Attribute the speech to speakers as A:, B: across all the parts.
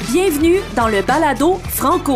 A: Bienvenue dans le balado Franco.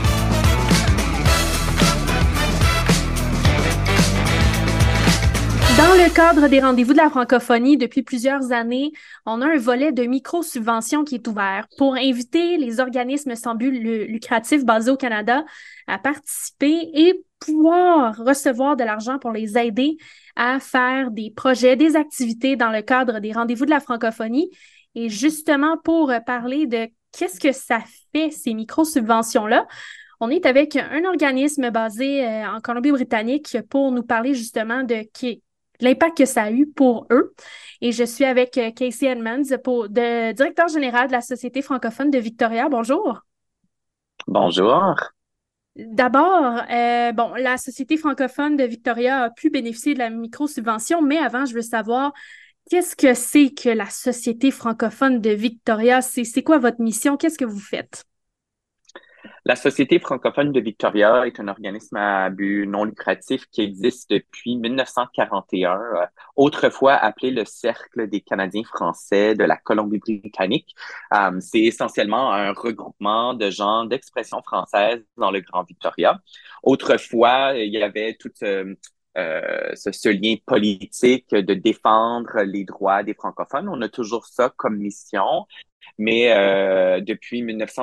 A: Dans le cadre des rendez-vous de la francophonie, depuis plusieurs années, on a un volet de micro-subventions qui est ouvert pour inviter les organismes sans but lucratif basés au Canada à participer et pouvoir recevoir de l'argent pour les aider à faire des projets, des activités dans le cadre des rendez-vous de la francophonie. Et justement, pour parler de qu'est-ce que ça fait, ces micro-subventions-là, on est avec un organisme basé en Colombie-Britannique pour nous parler justement de l'impact que ça a eu pour eux. Et je suis avec Casey Edmonds, directeur général de la Société francophone de Victoria. Bonjour.
B: Bonjour.
A: D'abord, la Société francophone de Victoria a pu bénéficier de la micro-subvention, mais avant, je veux savoir qu'est-ce que c'est que la Société francophone de Victoria? C'est quoi votre mission? Qu'est-ce que vous faites?
B: La Société francophone de Victoria est un organisme à but non lucratif qui existe depuis 1941, autrefois appelé le Cercle des Canadiens français de la Colombie-Britannique. C'est essentiellement un regroupement de gens d'expression française dans le Grand Victoria. Autrefois, il y avait tout ce lien politique de défendre les droits des francophones. On a toujours ça comme mission. Mais depuis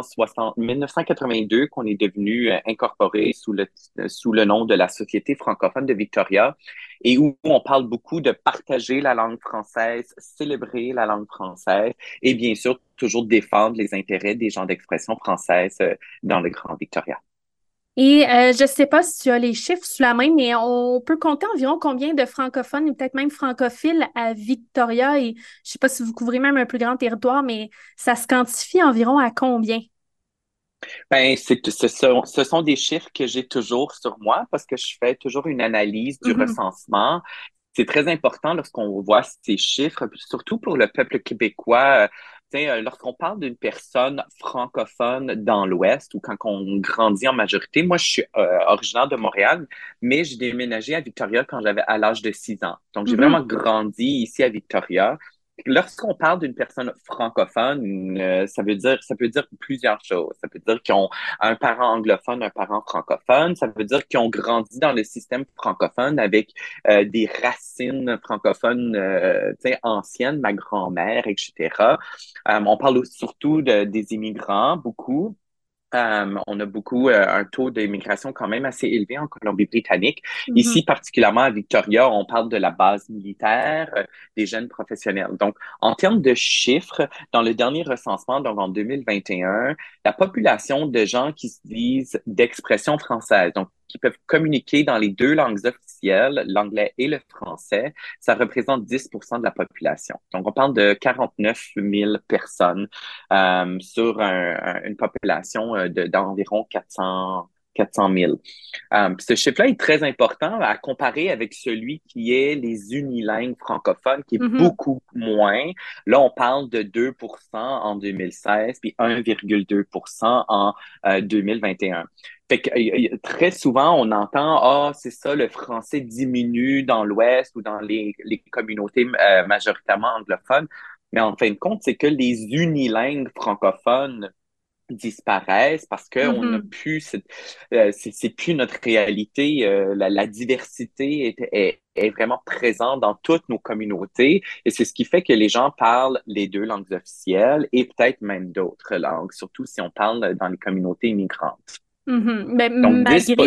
B: 1982 qu'on est devenu incorporé sous le nom de la Société francophone de Victoria et où on parle beaucoup de partager la langue française, célébrer la langue française et bien sûr toujours défendre les intérêts des gens d'expression française dans le Grand Victoria.
A: Et je ne sais pas si tu as les chiffres sous la main, mais on peut compter environ combien de francophones ou peut-être même francophiles à Victoria. Et je ne sais pas si vous couvrez même un plus grand territoire, mais ça se quantifie environ à combien?
B: Ben, ce sont des chiffres que j'ai toujours sur moi parce que je fais toujours une analyse du
A: Mhm.
B: recensement. C'est très important lorsqu'on voit ces chiffres, surtout pour le peuple québécois. Lorsqu'on parle d'une personne francophone dans l'Ouest ou quand on grandit en majorité, moi je suis originaire de Montréal, mais j'ai déménagé à Victoria quand j'avais à l'âge de 6 ans. Donc j'ai vraiment
A: Mhm.
B: grandi ici à Victoria. Lorsqu'on parle d'une personne francophone, ça peut dire plusieurs choses. Ça peut dire qu'ils ont un parent anglophone, un parent francophone. Ça veut dire qu'ils ont grandi dans le système francophone avec des racines francophones anciennes, ma grand-mère, etc. On parle surtout des immigrants, beaucoup. On a beaucoup un taux d'immigration quand même assez élevé en Colombie-Britannique.
A: Mhm.
B: Ici, particulièrement à Victoria, on parle de la base militaire, des jeunes professionnels. Donc, en termes de chiffres, dans le dernier recensement, donc en 2021, la population de gens qui se disent d'expression française, donc qui peuvent communiquer dans les deux langues officielles, l'anglais et le français, ça représente 10% de la population. Donc, on parle de 49 000 personnes sur une population d'environ 400 000. Ce chiffre-là est très important à comparer avec celui qui est les unilingues francophones, qui est
A: Mhm.
B: beaucoup moins. Là, on parle de 2% en 2016, puis 1,2% en 2021. Fait que, très souvent, on entend, ah, c'est ça, le français diminue dans l'Ouest ou dans les communautés majoritairement anglophones. Mais en fin de compte, c'est que les unilingues francophones disparaissent parce qu'on n'a
A: Mhm.
B: plus, c'est plus notre réalité. La diversité est vraiment présente dans toutes nos communautés et c'est ce qui fait que les gens parlent les deux langues officielles et peut-être même d'autres langues, surtout si on parle dans les communautés immigrantes.
A: Mhm. Ben,
B: Donc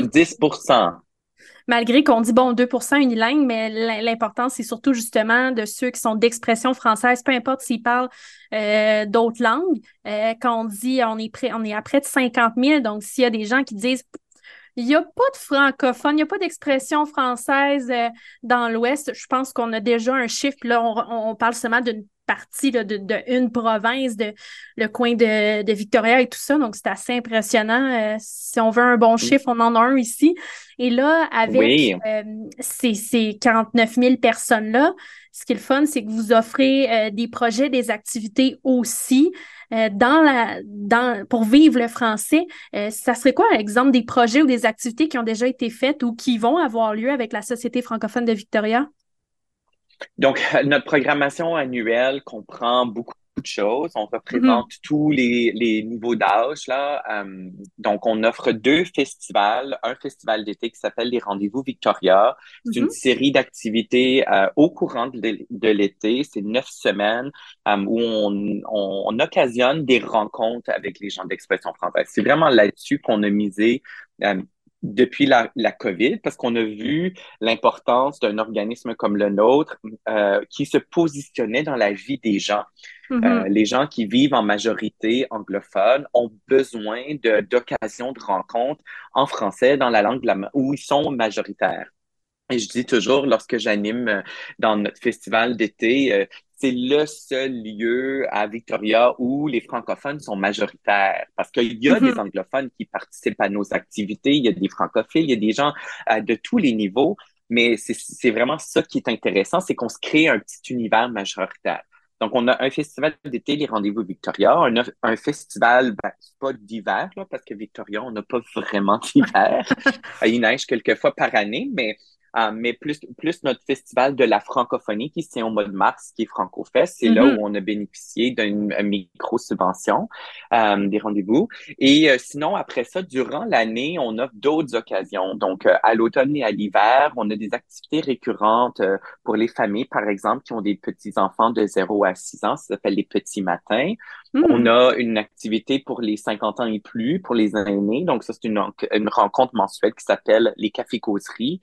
B: 10%.
A: malgré qu'on dit, bon, 2% unilingue, mais l'important, c'est surtout justement de ceux qui sont d'expression française, peu importe s'ils parlent d'autres langues. Quand on dit on est à près de 50 000, donc s'il y a des gens qui disent il n'y a pas de francophone, il n'y a pas d'expression française dans l'Ouest. Je pense qu'on a déjà un chiffre. Puis là, on parle seulement d'une partie là, de une province, le coin de Victoria et tout ça. Donc, c'est assez impressionnant. Si on veut un bon chiffre, on en a un ici. Et là, avec
B: Oui.
A: ces 49 000 personnes-là, ce qui est le fun, c'est que vous offrez des projets, des activités aussi pour vivre le français. Ça serait quoi, par exemple, des projets ou des activités qui ont déjà été faites ou qui vont avoir lieu avec la Société francophone de Victoria?
B: Donc, notre programmation annuelle comprend beaucoup de choses. On
A: Mhm.
B: représente tous les niveaux d'âge, là. Donc, on offre deux festivals. Un festival d'été qui s'appelle les Rendez-vous Victoria. C'est une
A: Mhm.
B: série d'activités au courant de l'été. C'est 9 semaines où on occasionne des rencontres avec les gens d'expression française. C'est vraiment là-dessus qu'on a misé euh, depuis la COVID, parce qu'on a vu l'importance d'un organisme comme le nôtre qui se positionnait dans la vie des gens.
A: Mhm.
B: Les gens qui vivent en majorité anglophone ont besoin d'occasions de rencontres en français dans la langue où ils sont majoritaires. Et je dis toujours, lorsque j'anime dans notre festival d'été, c'est le seul lieu à Victoria où les francophones sont majoritaires. Parce qu'il y a des
A: Mhm.
B: anglophones qui participent à nos activités, il y a des francophiles, il y a des gens de tous les niveaux, mais c'est vraiment ça qui est intéressant, c'est qu'on se crée un petit univers majoritaire. Donc, on a un festival d'été, les Rendez-vous Victoria, un festival, ben, c'est pas d'hiver, là, parce que Victoria, on n'a pas vraiment d'hiver. Il neige quelques fois par année, mais plus notre festival de la francophonie qui se tient au mois de mars, qui est FrancoFest, c'est là où
A: Mhm.
B: on a bénéficié d'une micro-subvention des rendez-vous. Et sinon, après ça, durant l'année, on offre d'autres occasions. Donc, à l'automne et à l'hiver, on a des activités récurrentes pour les familles, par exemple, qui ont des petits-enfants de 0 à 6 ans. Ça s'appelle les petits matins. On
A: Mhm.
B: a une activité pour les 50 ans et plus, pour les aînés. Donc, ça, c'est une rencontre mensuelle qui s'appelle les cafés-causeries,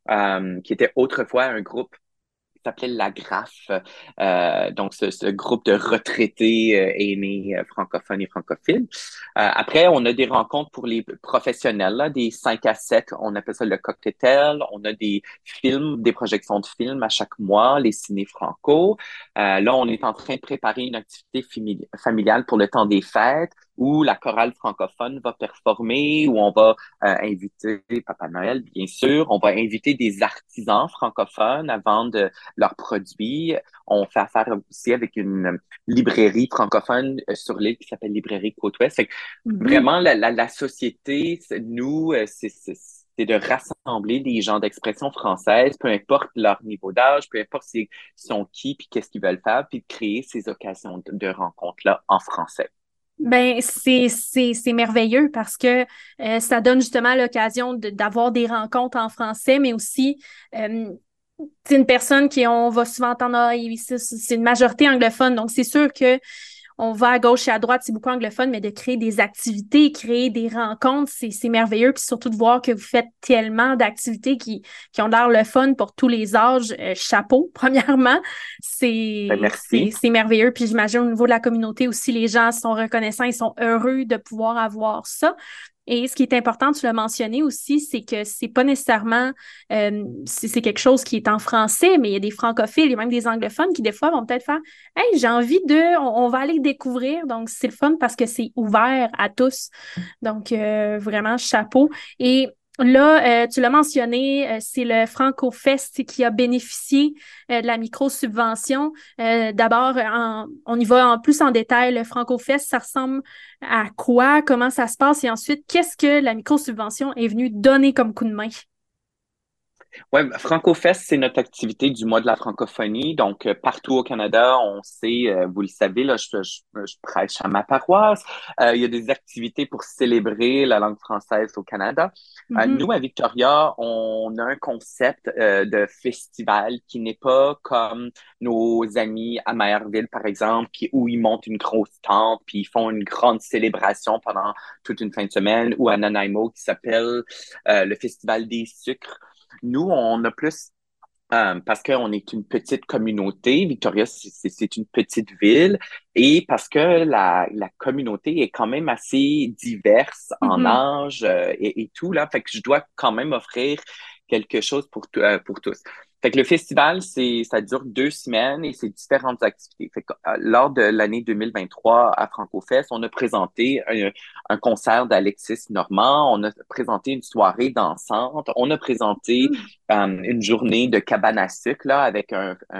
B: qui était autrefois un groupe qui s'appelait La Graffe. Donc, ce groupe de retraités aînés francophones et francophiles. Après, on a des rencontres pour les professionnels, là, des 5 à 7. On appelle ça le cocktail. On a des films, des projections de films à chaque mois, les ciné franco. Là, on est en train de préparer une activité familiale pour le temps des fêtes où la chorale francophone va performer, où on va inviter Papa Noël, bien sûr. On va inviter des artisans francophones à vendre leurs produits. On fait affaire aussi avec une librairie francophone sur l'île qui s'appelle Librairie Côte-Ouest. Fait que
A: Mhm.
B: vraiment, la société, nous, c'est de rassembler des gens d'expression française, peu importe leur niveau d'âge, peu importe s'ils sont qui, puis qu'est-ce qu'ils veulent faire, puis de créer ces occasions de rencontres-là en français.
A: Ben, c'est merveilleux parce que ça donne justement l'occasion d'avoir des rencontres en français, mais aussi c'est une personne qui, on va souvent entendre, ah, c'est une majorité anglophone, donc c'est sûr que on va à gauche et à droite, c'est beaucoup anglophone, mais de créer des activités, créer des rencontres, c'est merveilleux. Puis surtout de voir que vous faites tellement d'activités qui ont l'air le fun pour tous les âges. Chapeau, premièrement,
B: Ben, merci.
A: c'est merveilleux. Puis j'imagine au niveau de la communauté aussi, les gens sont reconnaissants, ils sont heureux de pouvoir avoir ça. Et ce qui est important, tu l'as mentionné aussi, c'est que c'est pas nécessairement c'est quelque chose qui est en français, mais il y a des francophiles et même des anglophones qui des fois vont peut-être faire hey, j'ai envie on va aller découvrir. Donc, c'est le fun parce que c'est ouvert à tous. Donc, vraiment, chapeau. Et là, tu l'as mentionné, c'est le FrancoFest qui a bénéficié de la micro-subvention. D'abord, on y va en plus en détail. Le FrancoFest, ça ressemble à quoi? Comment ça se passe? Et ensuite, qu'est-ce que la micro-subvention est venue donner comme coup de main?
B: Ouais, FrancoFest, c'est notre activité du mois de la francophonie. Donc, partout au Canada, on sait, vous le savez, là, je prêche à ma paroisse. Il y a des activités pour célébrer la langue française au Canada.
A: Mhm.
B: Nous, à Victoria, on a un concept de festival qui n'est pas comme nos amis à Mayerville, par exemple, où ils montent une grosse tente puis ils font une grande célébration pendant toute une fin de semaine, ou à Nanaimo qui s'appelle le Festival des sucres. Nous, on a plus, parce qu'on est une petite communauté, Victoria, c'est une petite ville, et parce que la communauté est quand même assez diverse en
A: Mhm.
B: âge et tout, là, fait que je dois quand même offrir quelque chose pour tous. Fait que le festival, ça dure 2 semaines et c'est différentes activités. Fait que, lors de l'année 2023 à FrancoFest, on a présenté un concert d'Alexis Normand, on a présenté une soirée dansante, on a présenté
A: Mhm.
B: une journée de cabane à sucre là, avec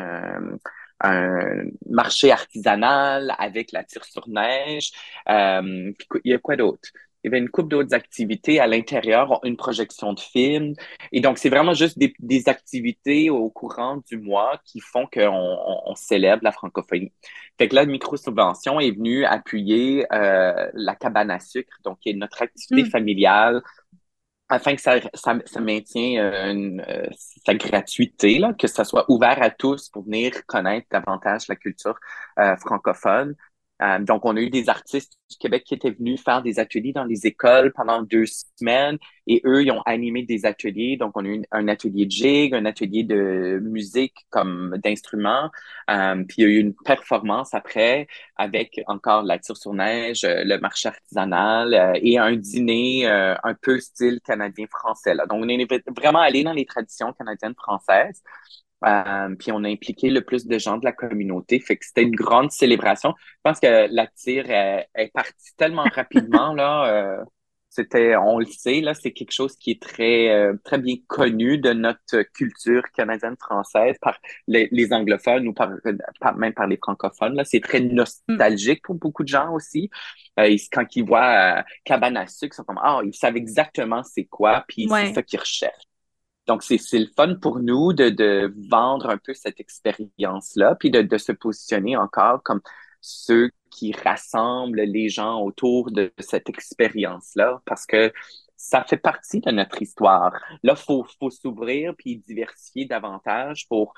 B: un marché artisanal, avec la tire sur neige. Il y a quoi d'autre? il y avait une couple d'autres activités à l'intérieur, une projection de film. Et donc, c'est vraiment juste des activités au courant du mois qui font qu'on célèbre la francophonie. Fait que là, Micro-subvention est venu appuyer la cabane à sucre, donc qui est notre activité
A: Mm.
B: familiale afin que ça maintienne sa gratuité, là, que ça soit ouvert à tous pour venir connaître davantage la culture francophone. Donc, on a eu des artistes du Québec qui étaient venus faire des ateliers dans les écoles pendant 2 semaines et eux, ils ont animé des ateliers. Donc, on a eu un atelier de jig, un atelier de musique comme d'instruments. Puis, il y a eu une performance après avec encore la tire sur neige, le marché artisanal et un dîner un peu style canadien-français. Là. Donc, on est vraiment allé dans les traditions canadiennes-françaises. Puis on a impliqué le plus de gens de la communauté. Fait que c'était une grande célébration. Je pense que la tire est partie tellement rapidement, là. On le sait, là, c'est quelque chose qui est très bien connu de notre culture canadienne-française par les anglophones ou même par les francophones, là. C'est très
A: Mm.
B: nostalgique pour beaucoup de gens aussi. Quand ils voient cabane à sucre, ils sont comme, ah, ils savent exactement c'est quoi, puis c'est
A: Ouais.
B: ça qu'ils recherchent. Donc, c'est le fun pour nous de vendre un peu cette expérience-là, puis de se positionner encore comme ceux qui rassemblent les gens autour de cette expérience-là, parce que ça fait partie de notre histoire. Là, faut s'ouvrir puis diversifier davantage pour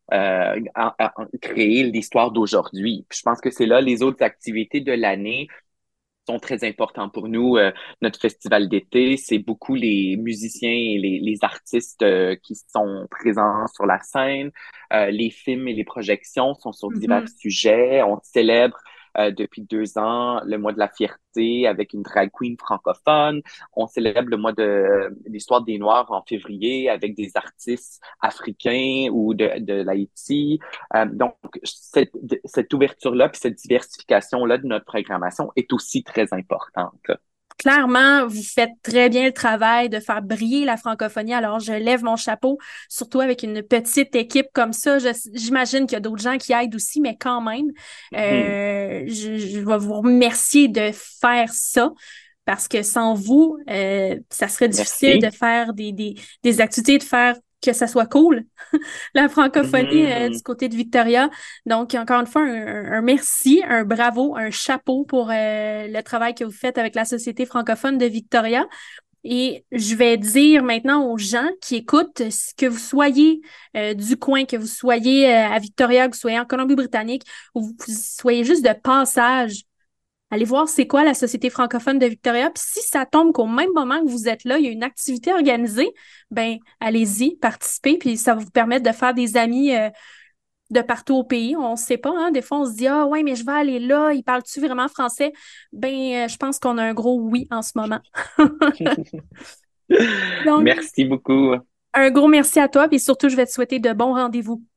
B: créer l'histoire d'aujourd'hui. Puis je pense que c'est là les autres activités de l'année sont très importants pour nous. Notre festival d'été, c'est beaucoup les musiciens et les artistes qui sont présents sur la scène. Les films et les projections sont sur divers
A: Mhm.
B: sujets. On célèbre depuis 2 ans le mois de la fierté avec une drag queen francophone. On célèbre le mois de l'histoire des Noirs en février avec des artistes africains ou de l'Haïti. Donc, cette ouverture-là puis cette diversification-là de notre programmation est aussi très importante.
A: Clairement, vous faites très bien le travail de faire briller la francophonie. Alors, je lève mon chapeau, surtout avec une petite équipe comme ça. J'imagine qu'il y a d'autres gens qui aident aussi, mais quand même,
B: Mhm.
A: je vais vous remercier de faire ça. Parce que sans vous, ça serait difficile de
B: Merci.
A: faire des activités, de faire que ça soit cool, la francophonie du
B: Mhm.
A: côté de Victoria. Donc, encore une fois, un merci, un bravo, un chapeau pour le travail que vous faites avec la Société francophone de Victoria. Et je vais dire maintenant aux gens qui écoutent, que vous soyez du coin, que vous soyez à Victoria, que vous soyez en Colombie-Britannique, ou vous soyez juste de passage. Allez voir c'est quoi la Société francophone de Victoria. Puis si ça tombe qu'au même moment que vous êtes là, il y a une activité organisée, ben allez-y, participez, puis ça va vous permettre de faire des amis de partout au pays. On ne sait pas, hein? Des fois, on se dit, ah ouais, mais je vais aller là, ils parlent-tu vraiment français? Ben, je pense qu'on a un gros oui en ce moment. Donc,
B: Merci beaucoup.
A: un gros merci à toi, puis surtout, je vais te souhaiter de bons rendez-vous.